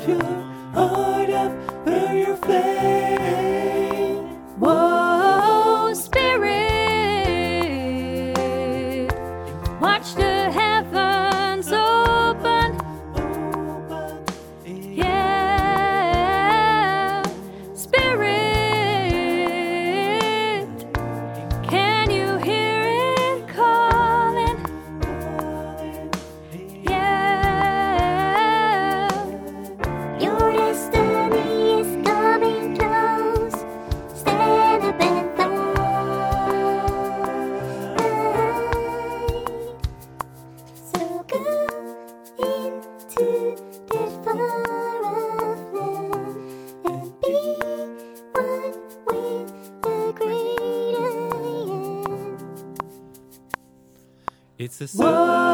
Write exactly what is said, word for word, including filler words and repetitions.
your heart up, burn your flame. Whoa, Spirit, watch the heavens open. Yeah, Spirit, can you hear it calling? Yeah, Your destiny is coming close. Stand up and fight. So go into that far off land and be one with the great I am. It's the whoa.